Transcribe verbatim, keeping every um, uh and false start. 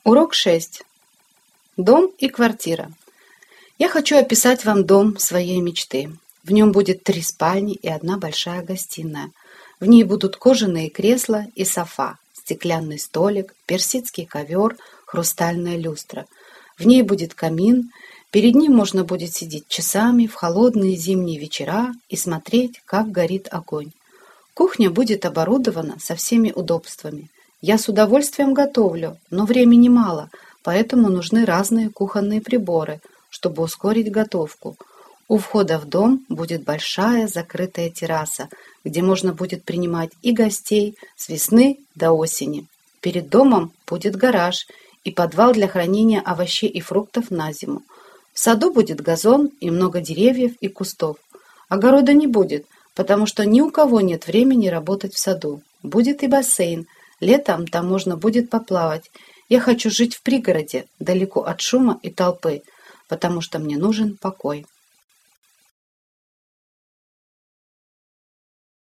Урок шесть. Дом и квартира. Я хочу описать вам дом своей мечты. В нем будет три спальни и одна большая гостиная. В ней будут кожаные кресла и софа, стеклянный столик, персидский ковер, хрустальная люстра. В ней будет камин, перед ним можно будет сидеть часами в холодные зимние вечера и смотреть, как горит огонь. Кухня будет оборудована со всеми удобствами. Я с удовольствием готовлю, но времени мало, поэтому нужны разные кухонные приборы, чтобы ускорить готовку. У входа в дом будет большая закрытая терраса, где можно будет принимать и гостей с весны до осени. Перед домом будет гараж и подвал для хранения овощей и фруктов на зиму. В саду будет газон и много деревьев и кустов. Огорода не будет, потому что ни у кого нет времени работать в саду. Будет и бассейн. Летом там можно будет поплавать. Я хочу жить в пригороде, далеко от шума и толпы, потому что мне нужен покой.